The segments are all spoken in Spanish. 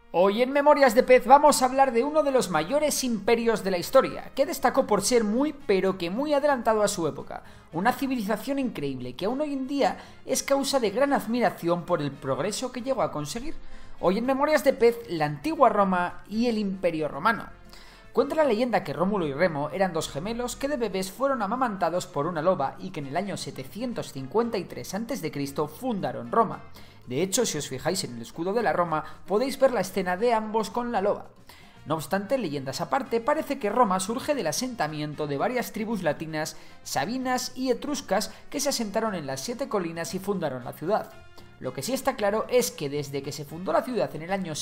Hoy en Memorias de Pez vamos a hablar de uno de los mayores imperios de la historia, que destacó por ser muy adelantado a su época, una civilización increíble que aún hoy en día es causa de gran admiración por el progreso que llegó a conseguir. Hoy en Memorias de Pez, la antigua Roma y el Imperio Romano. Cuenta la leyenda que Rómulo y Remo eran dos gemelos que de bebés fueron amamantados por una loba y que en el año 753 a.C. fundaron Roma. De hecho, si os fijáis en el escudo de la Roma, podéis ver la escena de ambos con la loba. No obstante, leyendas aparte, parece que Roma surge del asentamiento de varias tribus latinas, sabinas y etruscas que se asentaron en las 7 colinas y fundaron la ciudad. Lo que sí está claro es que desde que se fundó la ciudad en el año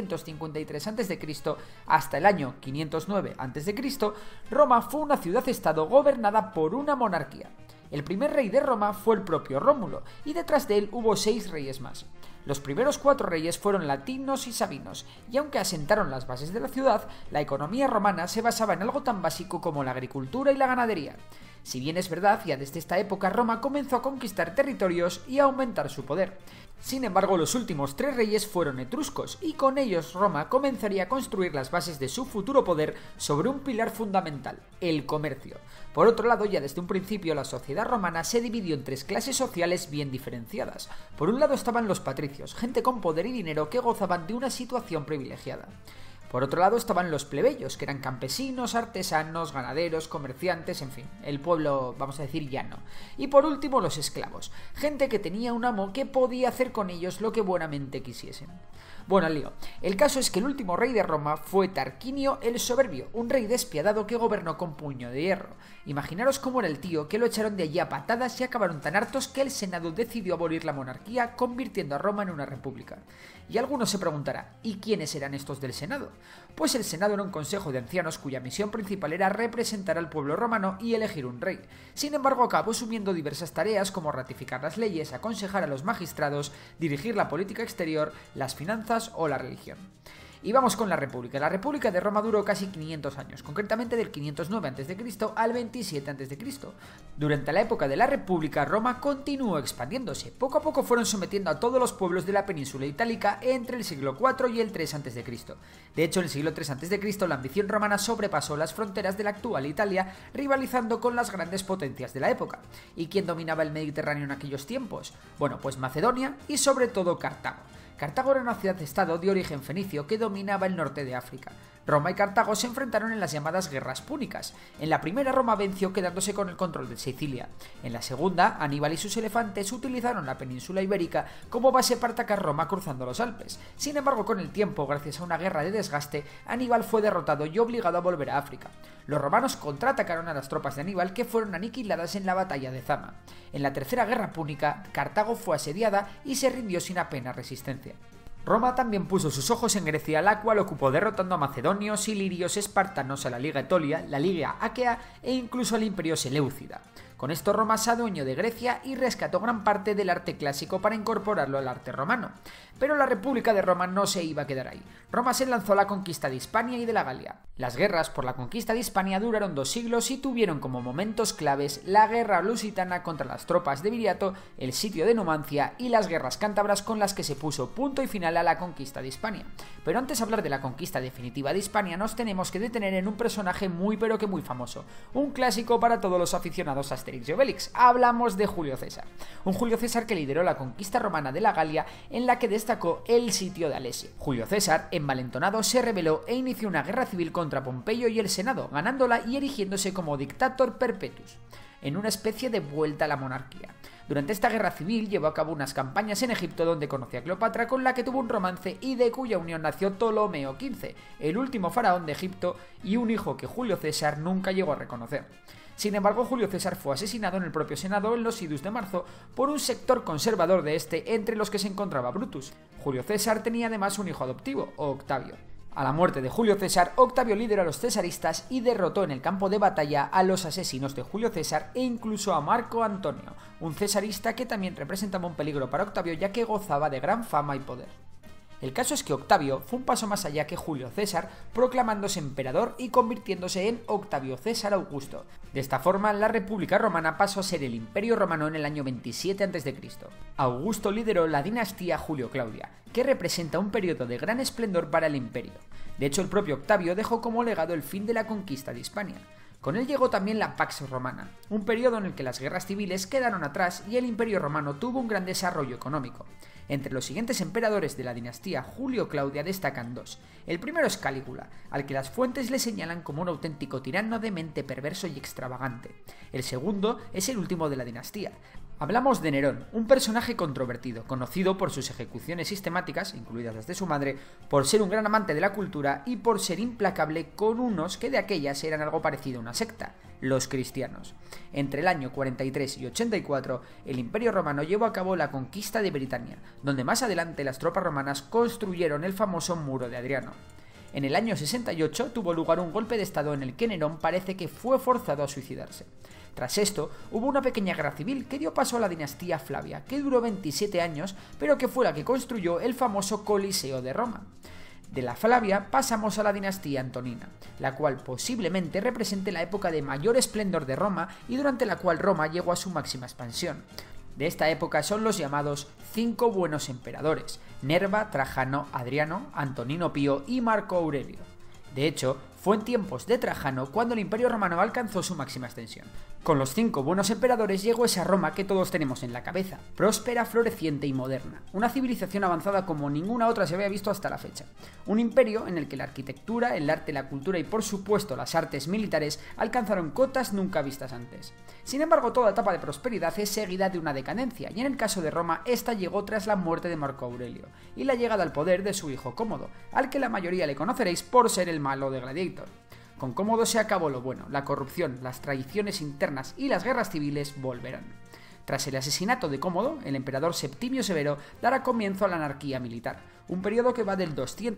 753 a.C. hasta el año 509 a.C., Roma fue una ciudad-estado gobernada por una monarquía. El primer rey de Roma fue el propio Rómulo, y detrás de él hubo 6 reyes más. Los primeros 4 reyes fueron latinos y sabinos, y aunque asentaron las bases de la ciudad, la economía romana se basaba en algo tan básico como la agricultura y la ganadería. Si bien es verdad, ya desde esta época Roma comenzó a conquistar territorios y a aumentar su poder. Sin embargo, los últimos 3 reyes fueron etruscos, y con ellos Roma comenzaría a construir las bases de su futuro poder sobre un pilar fundamental, el comercio. Por otro lado, ya desde un principio la sociedad romana se dividió en 3 clases sociales bien diferenciadas. Por un lado estaban los patricios, gente con poder y dinero que gozaban de una situación privilegiada. Por otro lado estaban los plebeyos, que eran campesinos, artesanos, ganaderos, comerciantes, en fin, el pueblo, vamos a decir, llano. Y por último los esclavos, gente que tenía un amo que podía hacer con ellos lo que buenamente quisiesen. Bueno, al lío. El caso es que el último rey de Roma fue Tarquinio el Soberbio, un rey despiadado que gobernó con puño de hierro. Imaginaros cómo era el tío, que lo echaron de allí a patadas y acabaron tan hartos que el Senado decidió abolir la monarquía, convirtiendo a Roma en una república. Y alguno se preguntará, ¿y quiénes eran estos del Senado? Pues el Senado era un consejo de ancianos cuya misión principal era representar al pueblo romano y elegir un rey. Sin embargo, acabó asumiendo diversas tareas como ratificar las leyes, aconsejar a los magistrados, dirigir la política exterior, las finanzas o la religión. Y vamos con la República. La República de Roma duró casi 500 años, concretamente del 509 a.C. al 27 a.C. Durante la época de la República, Roma continuó expandiéndose. Poco a poco fueron sometiendo a todos los pueblos de la península itálica entre el siglo IV y el 3 a.C. De hecho, en el siglo 3 a.C. la ambición romana sobrepasó las fronteras de la actual Italia, rivalizando con las grandes potencias de la época. ¿Y quién dominaba el Mediterráneo en aquellos tiempos? Bueno, pues Macedonia y sobre todo Cartago. Cartago era una ciudad-estado de origen fenicio que dominaba el norte de África. Roma y Cartago se enfrentaron en las llamadas guerras púnicas. En la primera, Roma venció quedándose con el control de Sicilia. En la segunda, Aníbal y sus elefantes utilizaron la península ibérica como base para atacar Roma cruzando los Alpes. Sin embargo, con el tiempo, gracias a una guerra de desgaste, Aníbal fue derrotado y obligado a volver a África. Los romanos contraatacaron a las tropas de Aníbal, que fueron aniquiladas en la batalla de Zama. En la tercera guerra púnica, Cartago fue asediada y se rindió sin apenas resistencia. Roma también puso sus ojos en Grecia, la cual ocupó derrotando a macedonios, ilirios, espartanos, a la Liga Etolia, la Liga Aquea e incluso al Imperio Seleucida. Con esto Roma se adueñó de Grecia y rescató gran parte del arte clásico para incorporarlo al arte romano. Pero la República de Roma no se iba a quedar ahí. Roma se lanzó a la conquista de Hispania y de la Galia. Las guerras por la conquista de Hispania duraron 2 siglos y tuvieron como momentos claves la guerra lusitana contra las tropas de Viriato, el sitio de Numancia y las guerras cántabras con las que se puso punto y final a la conquista de Hispania. Pero antes de hablar de la conquista definitiva de Hispania, nos tenemos que detener en un personaje muy famoso, un clásico para todos los aficionados a Asterix y Obelix. Hablamos de Julio César, un Julio César que lideró la conquista romana de la Galia, en la que destacó el sitio de Alesia. Julio César, envalentonado, se rebeló e inició una guerra civil contra Pompeyo y el Senado, ganándola y erigiéndose como dictator perpetuus, en una especie de vuelta a la monarquía. Durante esta guerra civil llevó a cabo unas campañas en Egipto donde conoció a Cleopatra, con la que tuvo un romance y de cuya unión nació Ptolomeo XV, el último faraón de Egipto y un hijo que Julio César nunca llegó a reconocer. Sin embargo, Julio César fue asesinado en el propio Senado en los idus de marzo por un sector conservador de este, entre los que se encontraba Brutus. Julio César tenía además un hijo adoptivo, Octavio. A la muerte de Julio César, Octavio lideró a los cesaristas y derrotó en el campo de batalla a los asesinos de Julio César e incluso a Marco Antonio, un cesarista que también representaba un peligro para Octavio ya que gozaba de gran fama y poder. El caso es que Octavio fue un paso más allá que Julio César, proclamándose emperador y convirtiéndose en Octavio César Augusto. De esta forma, la República Romana pasó a ser el Imperio Romano en el año 27 a.C. Augusto lideró la dinastía Julio-Claudia, que representa un periodo de gran esplendor para el imperio. De hecho, el propio Octavio dejó como legado el fin de la conquista de Hispania. Con él llegó también la Pax Romana, un periodo en el que las guerras civiles quedaron atrás y el Imperio Romano tuvo un gran desarrollo económico. Entre los siguientes emperadores de la dinastía Julio-Claudia destacan dos. El primero es Calígula, al que las fuentes le señalan como un auténtico tirano de mente perverso y extravagante. El segundo es el último de la dinastía. Hablamos de Nerón, un personaje controvertido, conocido por sus ejecuciones sistemáticas, incluidas las de su madre, por ser un gran amante de la cultura y por ser implacable con unos que de aquellas eran algo parecido a una secta, los cristianos. Entre el año 43 y 84, el Imperio Romano llevó a cabo la conquista de Britania, donde más adelante las tropas romanas construyeron el famoso Muro de Adriano. En el año 68 tuvo lugar un golpe de estado en el que Nerón parece que fue forzado a suicidarse. Tras esto, hubo una pequeña guerra civil que dio paso a la dinastía Flavia, que duró 27 años, pero que fue la que construyó el famoso Coliseo de Roma. De la Flavia pasamos a la dinastía Antonina, la cual posiblemente represente la época de mayor esplendor de Roma y durante la cual Roma llegó a su máxima expansión. De esta época son los llamados 5 buenos emperadores: Nerva, Trajano, Adriano, Antonino Pío y Marco Aurelio. De hecho, fue en tiempos de Trajano cuando el Imperio Romano alcanzó su máxima extensión. Con los 5 buenos emperadores llegó esa Roma que todos tenemos en la cabeza, próspera, floreciente y moderna, una civilización avanzada como ninguna otra se había visto hasta la fecha. Un imperio en el que la arquitectura, el arte, la cultura y por supuesto las artes militares alcanzaron cotas nunca vistas antes. Sin embargo, toda etapa de prosperidad es seguida de una decadencia, y en el caso de Roma, esta llegó tras la muerte de Marco Aurelio, y la llegada al poder de su hijo Cómodo, al que la mayoría le conoceréis por ser el malo de Gladiator. Con Cómodo se acabó lo bueno, la corrupción, las traiciones internas y las guerras civiles volverán. Tras el asesinato de Cómodo, el emperador Septimio Severo dará comienzo a la anarquía militar, un periodo que va del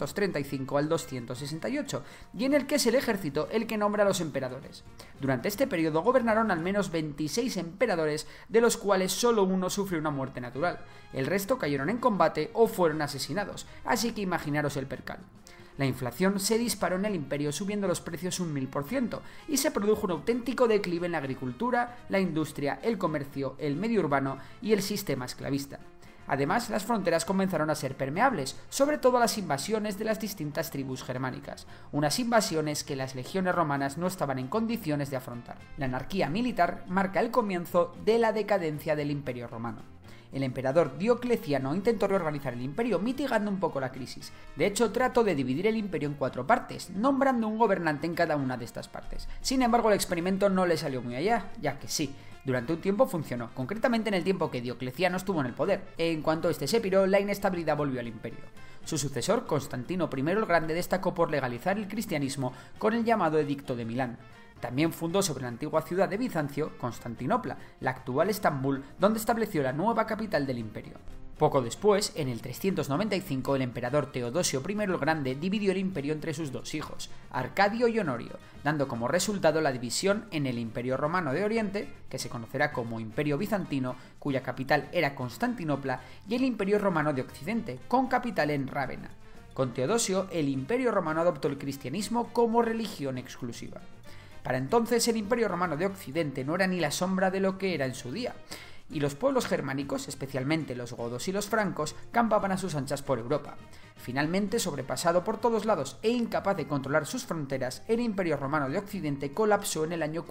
235 al 268, y en el que es el ejército el que nombra a los emperadores. Durante este periodo gobernaron al menos 26 emperadores, de los cuales solo uno sufrió una muerte natural. El resto cayeron en combate o fueron asesinados, así que imaginaros el percal. La inflación se disparó en el imperio, subiendo los precios un 1000%, y se produjo un auténtico declive en la agricultura, la industria, el comercio, el medio urbano y el sistema esclavista. Además, las fronteras comenzaron a ser permeables, sobre todo a las invasiones de las distintas tribus germánicas, unas invasiones que las legiones romanas no estaban en condiciones de afrontar. La anarquía militar marca el comienzo de la decadencia del Imperio Romano. El emperador Diocleciano intentó reorganizar el imperio mitigando un poco la crisis. De hecho, trató de dividir el imperio en 4 partes, nombrando un gobernante en cada una de estas partes. Sin embargo, el experimento no le salió muy allá, ya que sí, durante un tiempo funcionó, concretamente en el tiempo que Diocleciano estuvo en el poder. En cuanto este se piró, la inestabilidad volvió al imperio. Su sucesor, Constantino I el Grande, destacó por legalizar el cristianismo con el llamado Edicto de Milán. También fundó sobre la antigua ciudad de Bizancio, Constantinopla, la actual Estambul, donde estableció la nueva capital del imperio. Poco después, en el 395, el emperador Teodosio I el Grande dividió el imperio entre sus 2 hijos, Arcadio y Honorio, dando como resultado la división en el Imperio Romano de Oriente, que se conocerá como Imperio Bizantino, cuya capital era Constantinopla, y el Imperio Romano de Occidente, con capital en Rávena. Con Teodosio, el Imperio Romano adoptó el cristianismo como religión exclusiva. Para entonces el Imperio Romano de Occidente no era ni la sombra de lo que era en su día, y los pueblos germánicos, especialmente los godos y los francos, campaban a sus anchas por Europa. Finalmente, sobrepasado por todos lados e incapaz de controlar sus fronteras, el Imperio Romano de Occidente colapsó en el año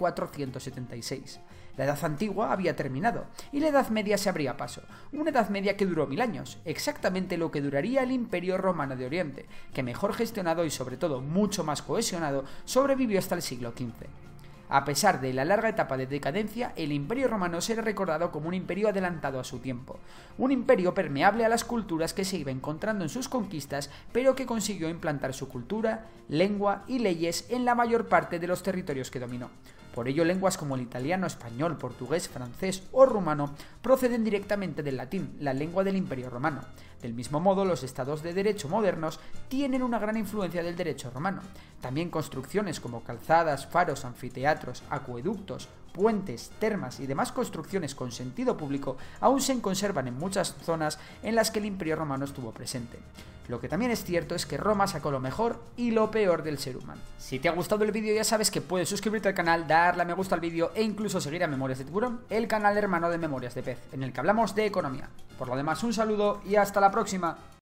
476. La Edad Antigua había terminado, y la Edad Media se abría paso, una Edad Media que duró 1000 años, exactamente lo que duraría el Imperio Romano de Oriente, que mejor gestionado y sobre todo mucho más cohesionado, sobrevivió hasta el siglo XV. A pesar de la larga etapa de decadencia, el Imperio Romano será recordado como un imperio adelantado a su tiempo, un imperio permeable a las culturas que se iba encontrando en sus conquistas, pero que consiguió implantar su cultura, lengua y leyes en la mayor parte de los territorios que dominó. Por ello, lenguas como el italiano, español, portugués, francés o rumano proceden directamente del latín, la lengua del Imperio Romano. Del mismo modo, los estados de derecho modernos tienen una gran influencia del derecho romano. También construcciones como calzadas, faros, anfiteatros, acueductos, puentes, termas y demás construcciones con sentido público aún se conservan en muchas zonas en las que el Imperio Romano estuvo presente. Lo que también es cierto es que Roma sacó lo mejor y lo peor del ser humano. Si te ha gustado el vídeo ya sabes que puedes suscribirte al canal, darle a me gusta al vídeo e incluso seguir a Memorias de Tiburón, el canal hermano de Memorias de Pez, en el que hablamos de economía. Por lo demás, un saludo y hasta la próxima.